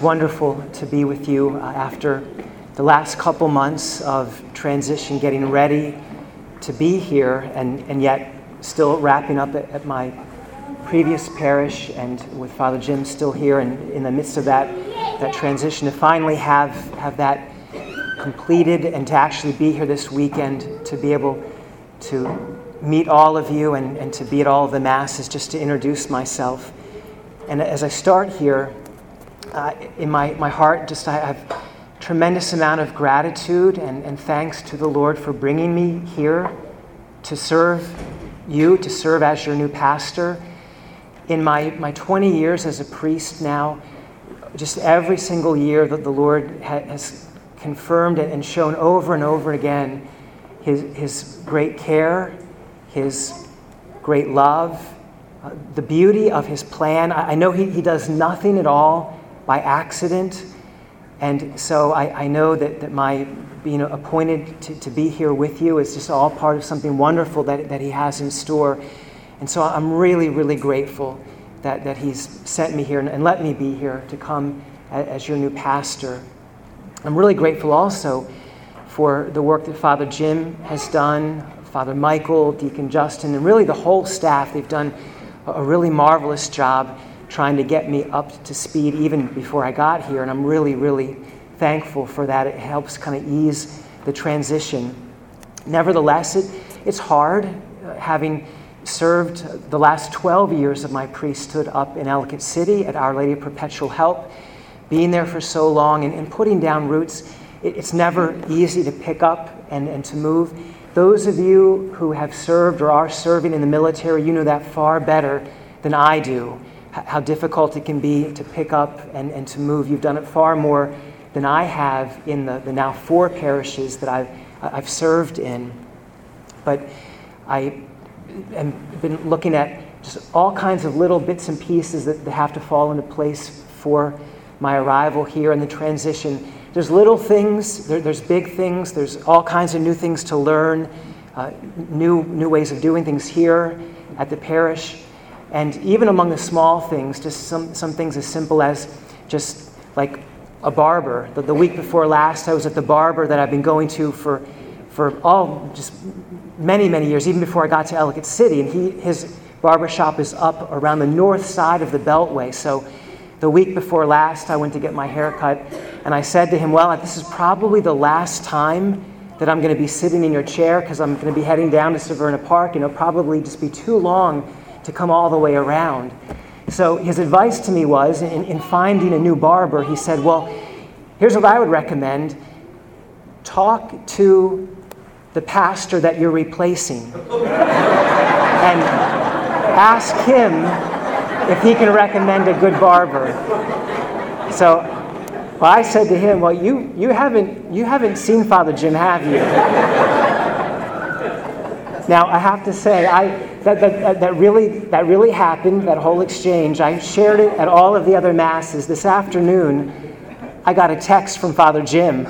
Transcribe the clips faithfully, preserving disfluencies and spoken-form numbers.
wonderful to be with you uh, after the last couple months of transition, getting ready to be here, and, and yet still wrapping up at, at my previous parish, and with Father Jim still here, and in the midst of that that transition, to finally have, have that completed and to actually be here this weekend, to be able to meet all of you and, and to be at all of the masses, just to introduce myself. And as I start here, Uh, in my, my heart, just I have a tremendous amount of gratitude and, and thanks to the Lord for bringing me here to serve you, to serve as your new pastor. In my, my twenty years as a priest now, just every single year that the Lord ha- has confirmed and shown over and over again his, his great care, his great love, uh, the beauty of his plan. I, I know he, he does nothing at all by accident, and so I, I know that, that my being appointed to, to be here with you is just all part of something wonderful that, that he has in store. And so I'm really, really grateful that, that he's sent me here and, and let me be here to come as, as your new pastor. I'm really grateful also for the work that Father Jim has done, Father Michael, Deacon Justin, and really the whole staff. They've done a really marvelous job trying to get me up to speed even before I got here, and I'm really, really thankful for that. It helps kind of ease the transition. Nevertheless, it, it's hard, uh, having served the last twelve years of my priesthood up in Ellicott City at Our Lady of Perpetual Help, being there for so long and, and putting down roots. It, it's never easy to pick up and, and to move. Those of you who have served or are serving in the military, you know that far better than I do, how difficult it can be to pick up and, and to move. You've done it far more than I have in the, the now four parishes that I've, I've served in. But I have been looking at just all kinds of little bits and pieces that, that have to fall into place for my arrival here and the transition. There's little things, there, there's big things, there's all kinds of new things to learn, uh, new, new ways of doing things here at the parish. And even among the small things, just some, some things as simple as just like a barber. The, the week before last, I was at the barber that I've been going to for for all just many, many years, even before I got to Ellicott City. And he his barber shop is up around the north side of the Beltway. So the week before last, I went to get my hair cut, and I said to him, well, this is probably the last time that I'm going to be sitting in your chair, because I'm going to be heading down to Severna Park, and it'll probably just be too long to come all the way around. So his advice to me was, in, in finding a new barber, he said, well, here's what I would recommend. Talk to the pastor that you're replacing and ask him if he can recommend a good barber. So well, I said to him, well, you, you, haven't, you haven't seen Father Jim, have you? Now, I have to say, I that, that that really that really happened, that whole exchange. I shared it at all of the other masses. This afternoon, I got a text from Father Jim.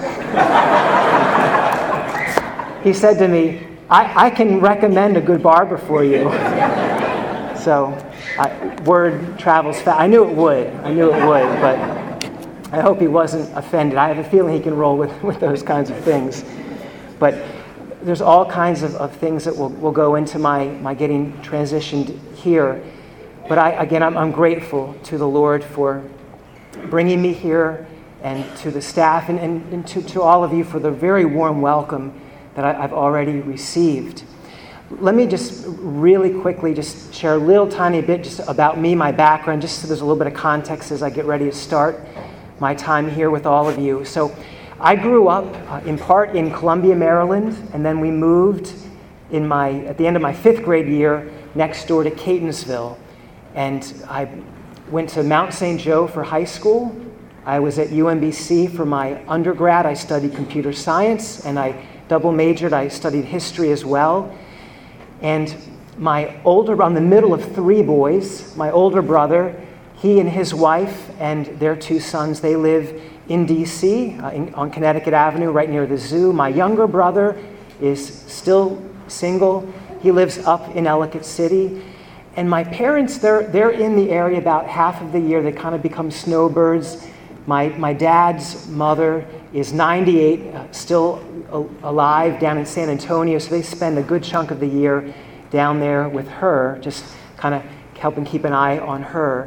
He said to me, I, I can recommend a good barber for you. So, I, word travels fast. I knew it would. I knew it would, but I hope he wasn't offended. I have a feeling he can roll with, with those kinds of things. But there's all kinds of, of things that will, will go into my, my getting transitioned here. But I, again, I'm, I'm grateful to the Lord for bringing me here, and to the staff, and, and, and to, to all of you for the very warm welcome that I, I've already received. Let me just really quickly just share a little tiny bit just about me, my background, just so there's a little bit of context as I get ready to start my time here with all of you. So I grew up uh, in part in Columbia, Maryland, and then we moved in my at the end of my fifth grade year next door to Catonsville. And I went to Mount Saint Joe for high school. I was at U M B C for my undergrad. I studied computer science, and I double majored. I studied history as well. And my older, I'm the middle of three boys. My older brother, he and his wife and their two sons, they live in D C, uh, in, on Connecticut Avenue, right near the zoo. My younger brother is still single. He lives up in Ellicott City. And my parents, they're, they're in the area about half of the year. They kind of become snowbirds My, my dad's mother is ninety-eight, uh, still a- alive down in San Antonio, so they spend a good chunk of the year down there with her, just kind of helping keep an eye on her.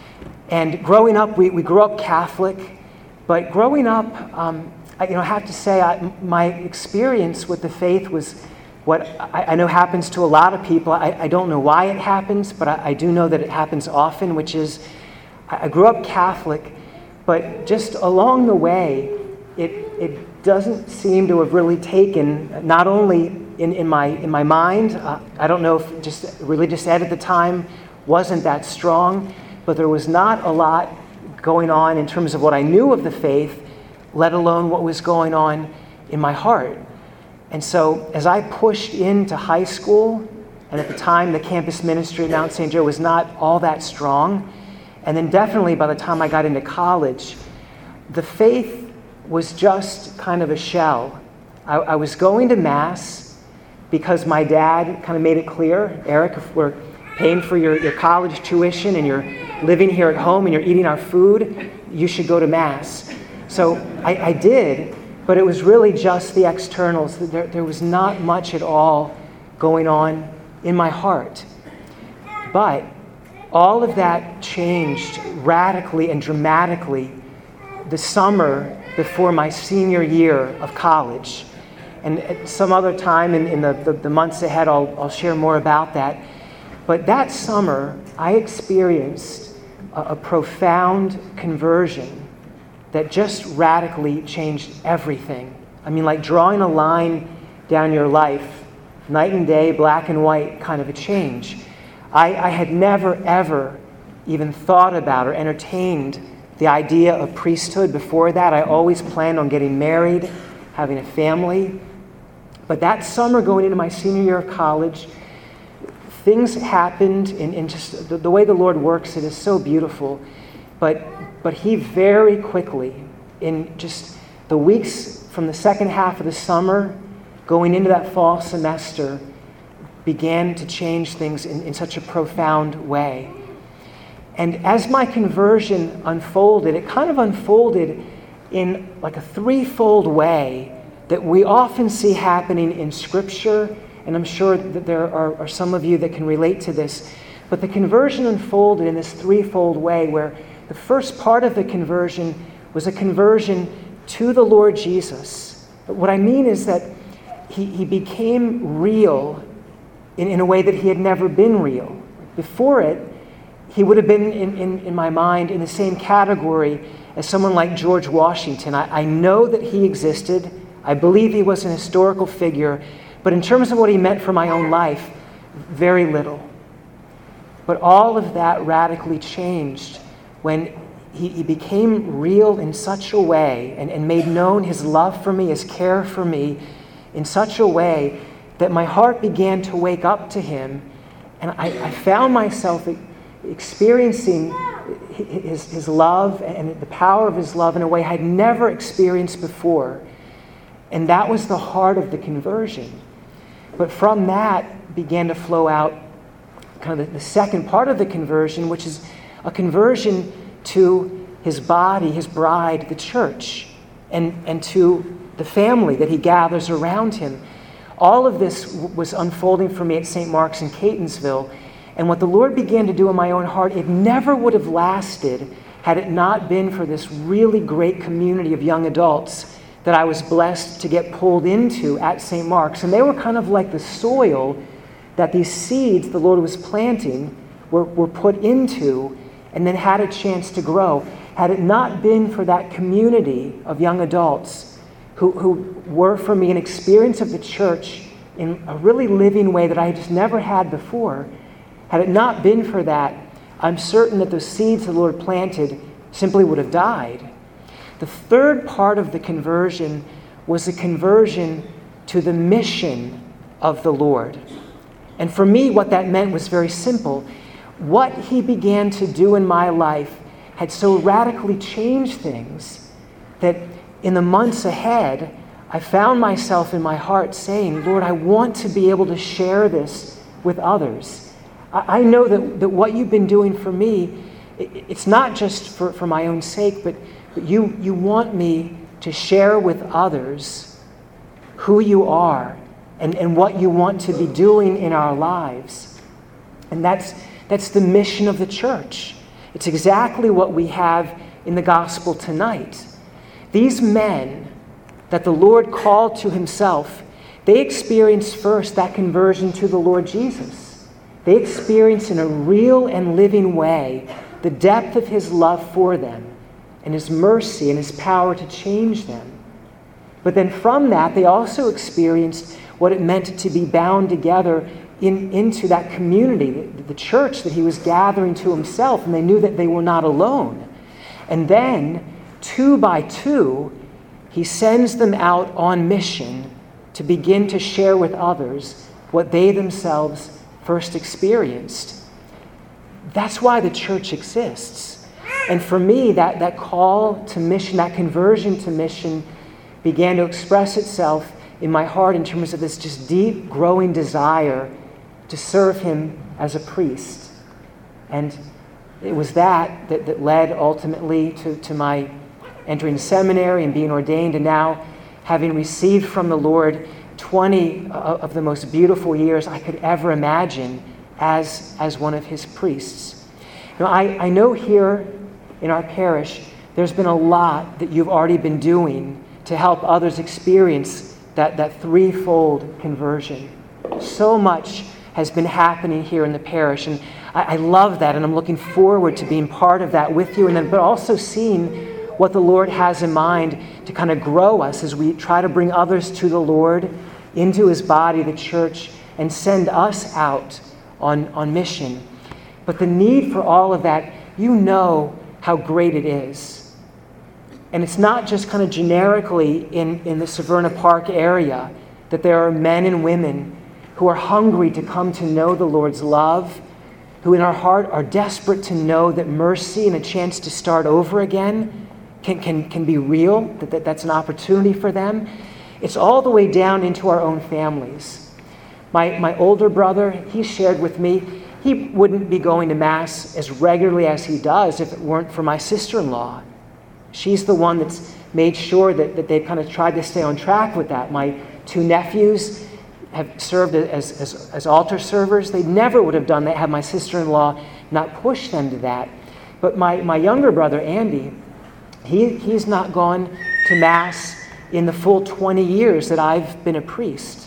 And growing up, we, we grew up Catholic, but growing up, um, I, you know, I have to say, I, my experience with the faith was what I, I know happens to a lot of people. I, I don't know why it happens, but I, I do know that it happens often, which is I, I grew up Catholic, but just along the way, it it doesn't seem to have really taken, not only in, in my in my mind, uh, I don't know if just religious ed at the time wasn't that strong, but there was not a lot going on in terms of what I knew of the faith, let alone what was going on in my heart. And so as I pushed into high school, and at the time the campus ministry at Mount Saint Joe was not all that strong, and then definitely by the time I got into college, the faith was just kind of a shell. I, I was going to Mass because my dad kind of made it clear, Eric, if we're paying for your, your college tuition and you're living here at home and you're eating our food, you should go to Mass. So I, I did, but it was really just the externals. There, there was not much at all going on in my heart. But all of that changed radically and dramatically the summer before my senior year of college. And at some other time in, in the, the, the months ahead, I'll, I'll share more about that. But that summer, I experienced a, a profound conversion that just radically changed everything. I mean, like drawing a line down your life, night and day, black and white, kind of a change. I, I had never, ever even thought about or entertained the idea of priesthood before that. I always planned on getting married, having a family. But that summer, going into my senior year of college, things happened in, in just the, the way the Lord works. It is so beautiful. But But he very quickly, in just the weeks from the second half of the summer, going into that fall semester, began to change things in, in such a profound way. And as my conversion unfolded, it kind of unfolded in like a threefold way that we often see happening in Scripture, and I'm sure that there are, are some of you that can relate to this. But the conversion unfolded in this threefold way where the first part of the conversion was a conversion to the Lord Jesus. But what I mean is that he, he became real in, in a way that he had never been real. Before it, he would have been, in, in, in my mind, in the same category as someone like George Washington. I, I know that he existed. I believe he was an historical figure. But in terms of what he meant for my own life, very little. But all of that radically changed when he, he became real in such a way and, and made known his love for me, his care for me in such a way that my heart began to wake up to him. And I, I found myself experiencing his, his love and the power of his love in a way I'd never experienced before. And that was the heart of the conversion. But from that began to flow out kind of the, the second part of the conversion, which is a conversion to his body, his bride, the church, and, and to the family that he gathers around him. All of this w- was unfolding for me at Saint Mark's in Catonsville. And what the Lord began to do in my own heart, it never would have lasted had it not been for this really great community of young adults that I was blessed to get pulled into at Saint Mark's. And they were kind of like the soil that these seeds the Lord was planting were, were put into and then had a chance to grow. Had it not been for that community of young adults who, who were for me an experience of the church in a really living way that I just never had before, had it not been for that, I'm certain that those seeds the Lord planted simply would have died. The third part of the conversion was a conversion to the mission of the Lord. And for me, what that meant was very simple. What he began to do in my life had so radically changed things that in the months ahead, I found myself in my heart saying, Lord, I want to be able to share this with others. I, I know that, that what you've been doing for me, it, it's not just for, for my own sake, but, but you, you want me to share with others who you are and, and what you want to be doing in our lives. And that's, that's the mission of the church. It's exactly what we have in the gospel tonight. These men that the Lord called to himself, they experienced first that conversion to the Lord Jesus. They experienced in a real and living way the depth of his love for them and his mercy and his power to change them. But then from that, they also experienced what it meant to be bound together in, into that community, the, the church that he was gathering to himself, and they knew that they were not alone. And then, two by two, he sends them out on mission to begin to share with others what they themselves first experienced. That's why the church exists. And for me, that, that call to mission, that conversion to mission began to express itself in my heart in terms of this just deep, growing desire to serve him as a priest. And it was that that, that led ultimately to, to my entering seminary and being ordained, and now having received from the Lord twenty of the most beautiful years I could ever imagine as, as one of his priests. You know, I, I know here in our parish, there's been a lot that you've already been doing to help others experience that, that threefold conversion. So much has been happening here in the parish, and I, I love that, and I'm looking forward to being part of that with you, and then but also seeing what the Lord has in mind to kind of grow us as we try to bring others to the Lord, into his body, the church, and send us out on, on mission. But the need for all of that, you know how great it is. And it's not just kind of generically in, in the Severna Park area that there are men and women who are hungry to come to know the Lord's love, who in our heart are desperate to know that mercy and a chance to start over again can, can, can be real, that, that that's an opportunity for them. It's all the way down into our own families. My, my older brother, he shared with me, he wouldn't be going to Mass as regularly as he does if it weren't for my sister-in-law. She's the one that's made sure that, that they've kind of tried to stay on track with that. My two nephews have served as, as, as altar servers. They never would have done that had my sister-in-law not pushed them to that. But my, my younger brother, Andy, he, he's not gone to Mass in the full twenty years that I've been a priest.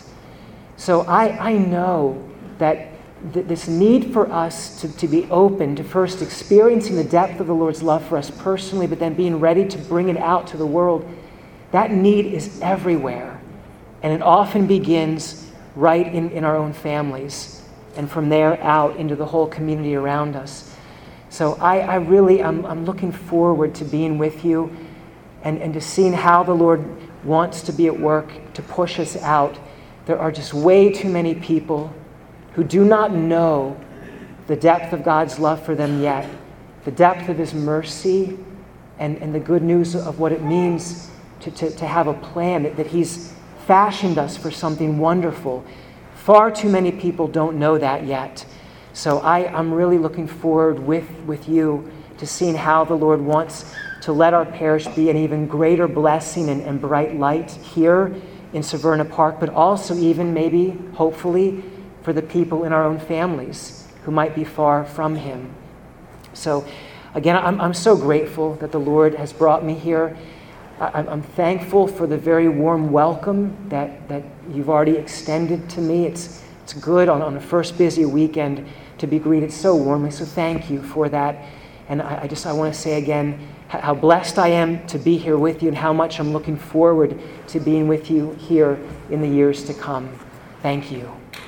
So I, I know that th- this need for us to, to be open to first experiencing the depth of the Lord's love for us personally, but then being ready to bring it out to the world, that need is everywhere. And it often begins right in, in our own families, and from there out into the whole community around us. So I, I really, I'm, I'm looking forward to being with you and, and to seeing how the Lord wants to be at work to push us out. There are just way too many people who do not know the depth of God's love for them yet, the depth of his mercy, and, and the good news of what it means to, to, to have a plan, that, that he's fashioned us for something wonderful. Far too many people don't know that yet. So I, I'm really looking forward with, with you to seeing how the Lord wants to let our parish be an even greater blessing and, and bright light here in Severna Park, but also even maybe, hopefully, for the people in our own families who might be far from him. So again, I'm, I'm so grateful that the Lord has brought me here. I, I'm thankful for the very warm welcome that, that you've already extended to me. It's, it's good on, on the first busy weekend to be greeted so warmly, so thank you for that. And I, I just I want to say again how blessed I am to be here with you and how much I'm looking forward to being with you here in the years to come. Thank you.